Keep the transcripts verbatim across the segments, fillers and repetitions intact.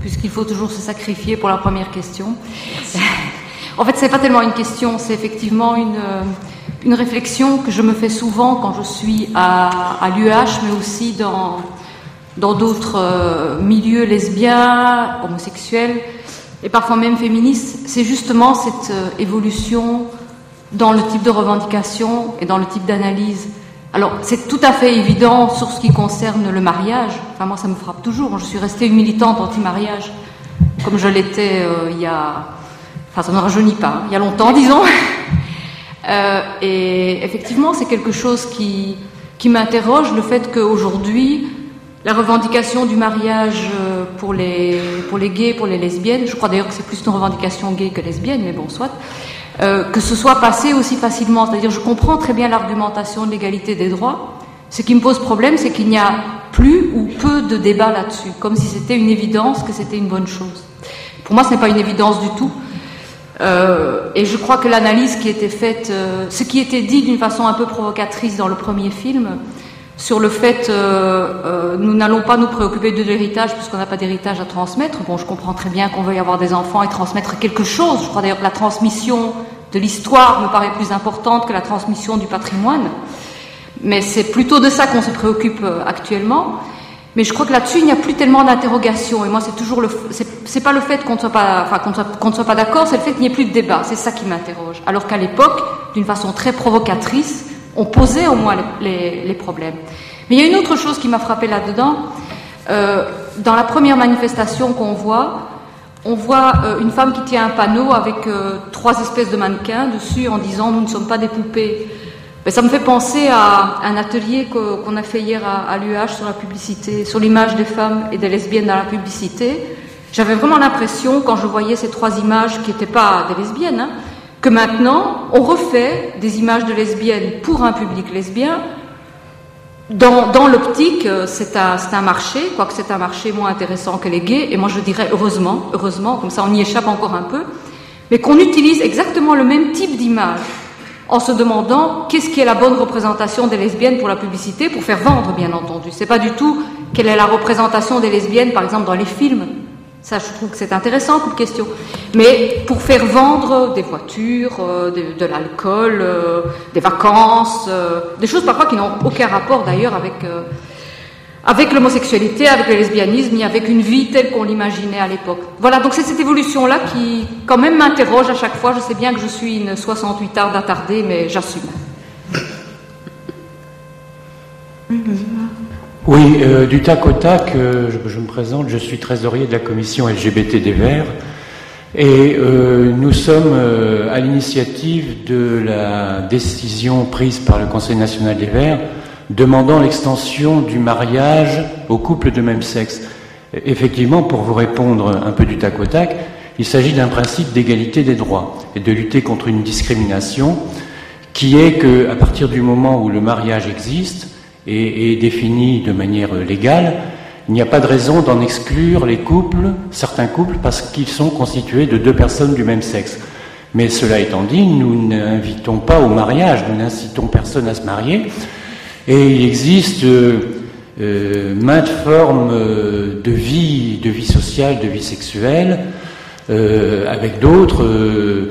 puisqu'il faut toujours se sacrifier pour la première question. En fait, c'est pas tellement une question, c'est effectivement une, une réflexion que je me fais souvent quand je suis à, à l'U H, mais aussi dans, dans d'autres euh, milieux lesbiens, homosexuels, et parfois même féministes. C'est justement cette euh, évolution dans le type de revendication et dans le type d'analyse. Alors, c'est tout à fait évident sur ce qui concerne le mariage. Enfin, moi, ça me frappe toujours. Je suis restée une militante anti-mariage, comme je l'étais euh, il y a... Enfin, ça ne rajeunit pas, hein, il y a longtemps, disons. euh, et effectivement, c'est quelque chose qui, qui m'interroge, le fait qu'aujourd'hui, la revendication du mariage pour les, pour les gays, pour les lesbiennes, je crois d'ailleurs que c'est plus une revendication gay que lesbienne, mais bon, soit, euh, que ce soit passé aussi facilement. C'est-à-dire, je comprends très bien l'argumentation de l'égalité des droits. Ce qui me pose problème, c'est qu'il n'y a plus ou peu de débat là-dessus, comme si c'était une évidence que c'était une bonne chose. Pour moi, ce n'est pas une évidence du tout. Euh, et je crois que l'analyse qui était faite, euh, ce qui était dit d'une façon un peu provocatrice dans le premier film, sur le fait euh, euh, nous n'allons pas nous préoccuper de l'héritage puisqu'on n'a pas d'héritage à transmettre. Bon, je comprends très bien qu'on veuille avoir des enfants et transmettre quelque chose. Je crois d'ailleurs que la transmission de l'histoire me paraît plus importante que la transmission du patrimoine. Mais c'est plutôt de ça qu'on se préoccupe euh, actuellement. Mais je crois que là-dessus, il n'y a plus tellement d'interrogations. Et moi, c'est toujours le, c'est, c'est pas le fait qu'on ne soit pas, enfin, qu'on ne soit, qu'on ne soit pas d'accord, c'est le fait qu'il n'y ait plus de débat. C'est ça qui m'interroge. Alors qu'à l'époque, d'une façon très provocatrice, on posait au moins les, les, les problèmes. Mais il y a une autre chose qui m'a frappée là-dedans. Euh, dans la première manifestation qu'on voit, on voit euh, une femme qui tient un panneau avec euh, trois espèces de mannequins dessus en disant « Nous ne sommes pas des poupées ». Mais ça me fait penser à un atelier qu'on a fait hier à, à l'U H sur la publicité, sur l'image des femmes et des lesbiennes dans la publicité. J'avais vraiment l'impression, quand je voyais ces trois images qui n'étaient pas des lesbiennes, hein, que maintenant, on refait des images de lesbiennes pour un public lesbien. Dans, dans l'optique, c'est un, c'est un marché, quoique c'est un marché moins intéressant que les gays, et moi je dirais heureusement, heureusement, comme ça on y échappe encore un peu, mais qu'on utilise exactement le même type d'image, en se demandant qu'est-ce qui est la bonne représentation des lesbiennes pour la publicité, pour faire vendre, bien entendu. C'est pas du tout quelle est la représentation des lesbiennes, par exemple, dans les films. Ça, je trouve que c'est intéressant comme question. Mais pour faire vendre des voitures, euh, de, de l'alcool, euh, des vacances, euh, des choses parfois qui n'ont aucun rapport d'ailleurs avec, euh, avec l'homosexualité, avec le lesbianisme, ni avec une vie telle qu'on l'imaginait à l'époque. Voilà, donc c'est cette évolution-là qui, quand même, m'interroge à chaque fois. Je sais bien que je suis une soixante-huitarde attardée, mais j'assume. Oui, euh, du tac au tac, euh, je, je me présente, je suis trésorier de la commission L G B T des Verts, et euh, nous sommes euh, à l'initiative de la décision prise par le Conseil national des Verts demandant l'extension du mariage aux couples de même sexe. Effectivement, pour vous répondre un peu du tac au tac, il s'agit d'un principe d'égalité des droits et de lutter contre une discrimination qui est que, à partir du moment où le mariage existe et est défini de manière légale, il n'y a pas de raison d'en exclure les couples, certains couples, parce qu'ils sont constitués de deux personnes du même sexe. Mais cela étant dit, nous n'invitons pas au mariage, nous n'incitons personne à se marier. Et il existe euh, euh, maintes formes euh, de vie, de vie sociale, de vie sexuelle, euh, avec d'autres. Euh,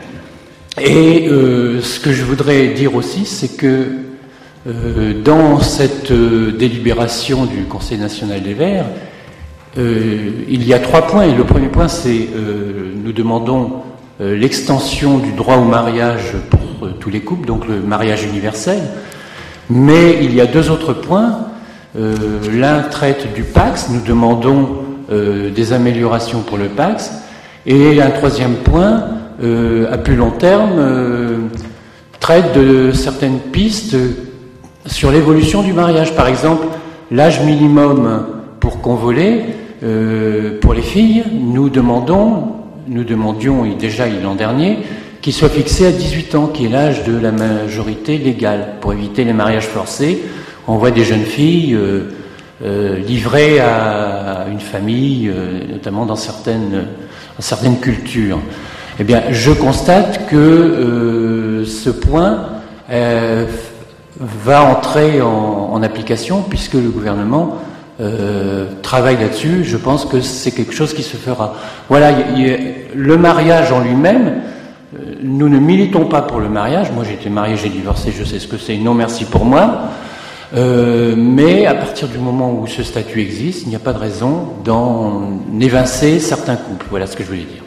et euh, ce que je voudrais dire aussi, c'est que euh, dans cette euh, délibération du Conseil national des Verts, euh, il y a trois points. Et le premier point, c'est euh, nous demandons euh, l'extension du droit au mariage pour euh, tous les couples, donc le mariage universel. Mais il y a deux autres points. Euh, l'un traite du Pacs, nous demandons euh, des améliorations pour le Pacs. Et un troisième point, euh, à plus long terme, euh, traite de certaines pistes sur l'évolution du mariage. Par exemple, l'âge minimum pour convoler, euh, pour les filles, nous demandons, nous demandions déjà l'an dernier, qu'il soit fixé à dix-huit ans, qui est l'âge de la majorité légale, pour éviter les mariages forcés. On voit des jeunes filles euh, euh, livrées à une famille, euh, notamment dans certaines, dans certaines cultures. Eh bien, je constate que euh, ce point euh, va entrer en, en application, puisque le gouvernement euh, travaille là-dessus, je pense que c'est quelque chose qui se fera. Voilà, y, y, le mariage en lui-même, euh, nous ne militons pas pour le mariage. Moi, j'ai été marié, j'ai divorcé, je sais ce que c'est. Non, merci pour moi. Euh, mais à partir du moment où ce statut existe, il n'y a pas de raison d'en évincer certains couples. Voilà ce que je voulais dire.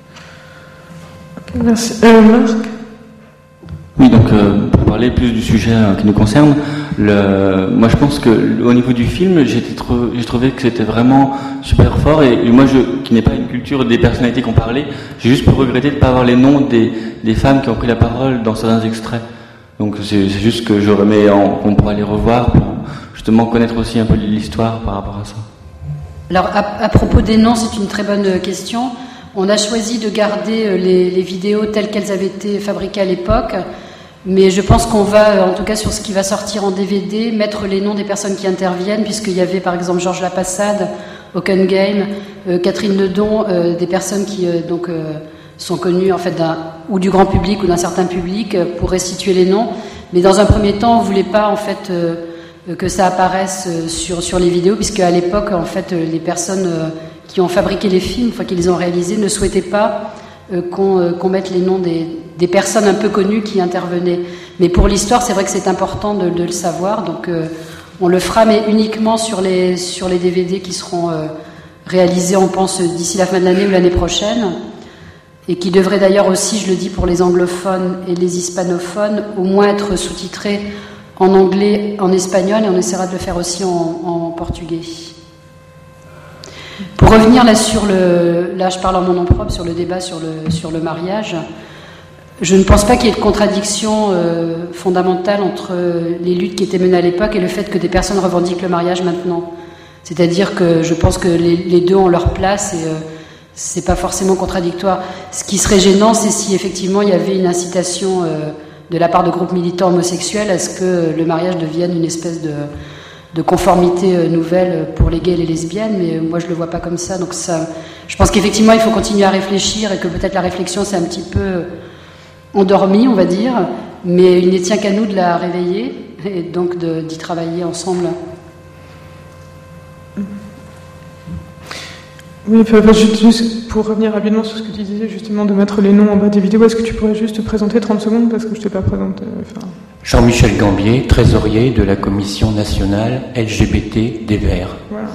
Okay, merci. Euh, Marc ? Oui, donc euh, pour parler plus du sujet euh, qui nous concerne, le, moi je pense que au niveau du film, j'ai, trou- j'ai trouvé que c'était vraiment super fort et, et moi je, qui n'ai pas une culture des personnalités qui ont parlé, j'ai juste pu regretter de ne pas avoir les noms des, des femmes qui ont pris la parole dans certains extraits. Donc c'est, c'est juste que je remets en, qu'on pourra les revoir pour justement connaître aussi un peu l'histoire par rapport à ça. Alors à, à propos des noms, c'est une très bonne question. On a choisi de garder les, les vidéos telles qu'elles avaient été fabriquées à l'époque. Mais je pense qu'on va, en tout cas sur ce qui va sortir en D V D, mettre les noms des personnes qui interviennent, puisqu'il y avait par exemple Georges Lapassade, Oaken Game, euh, Catherine Ledon, euh, des personnes qui euh, donc euh, sont connues en fait d'un, ou du grand public ou d'un certain public euh, pour restituer les noms. Mais dans un premier temps, on voulait pas en fait euh, que ça apparaisse euh, sur sur les vidéos, puisque à l'époque en fait euh, les personnes euh, qui ont fabriqué les films, une fois qu'ils les ont réalisés, ne souhaitaient pas euh, qu'on, euh, qu'on mette les noms des des personnes un peu connues qui intervenaient. Mais pour l'histoire, c'est vrai que c'est important de, de le savoir, donc euh, on le fera, mais uniquement sur les, sur les D V D qui seront euh, réalisés, on pense, d'ici la fin de l'année ou l'année prochaine, et qui devraient d'ailleurs aussi, je le dis pour les anglophones et les hispanophones, au moins être sous-titrés en anglais, en espagnol, et on essaiera de le faire aussi en, en portugais. Pour revenir là sur le... Là, je parle en mon nom propre, sur le débat sur le, sur le mariage. Je ne pense pas qu'il y ait de contradiction euh, fondamentale entre les luttes qui étaient menées à l'époque et le fait que des personnes revendiquent le mariage maintenant. C'est-à-dire que je pense que les, les deux ont leur place et euh, c'est pas forcément contradictoire. Ce qui serait gênant, c'est si effectivement il y avait une incitation euh, de la part de groupes militants homosexuels à ce que le mariage devienne une espèce de, de conformité euh, nouvelle pour les gays et les lesbiennes, mais moi je le vois pas comme ça. Donc ça, je pense qu'effectivement il faut continuer à réfléchir et que peut-être la réflexion c'est un petit peu endormie, on va dire, mais il ne tient qu'à nous de la réveiller et donc de, d'y travailler ensemble. Oui, juste pour revenir rapidement sur ce que tu disais, justement, de mettre les noms en bas des vidéos, est-ce que tu pourrais juste te présenter trente secondes, parce que je ne t'ai pas présenté. Enfin... Jean-Michel Gambier, trésorier de la Commission nationale L G B T des Verts. Voilà.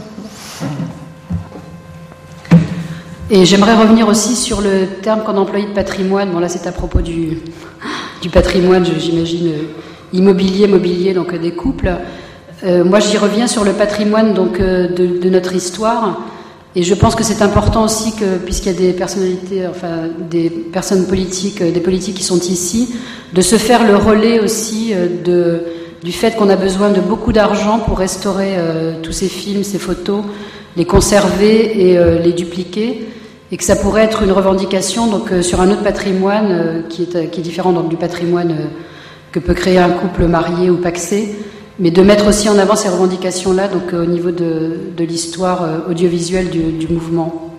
Et j'aimerais revenir aussi sur le terme qu'on employait de patrimoine. Bon, là, c'est à propos du, du patrimoine, j'imagine, immobilier, mobilier, donc des couples. Euh, moi, j'y reviens sur le patrimoine donc, de, de notre histoire. Et je pense que c'est important aussi que, puisqu'il y a des personnalités, enfin, des personnes politiques, des politiques qui sont ici, de se faire le relais aussi de, du fait qu'on a besoin de beaucoup d'argent pour restaurer euh, tous ces films, ces photos, les conserver et euh, les dupliquer. Et que ça pourrait être une revendication donc euh, sur un autre patrimoine euh, qui, est, qui est différent donc, du patrimoine euh, que peut créer un couple marié ou pacsé, mais de mettre aussi en avant ces revendications-là donc euh, au niveau de, de l'histoire euh, audiovisuelle du, du mouvement.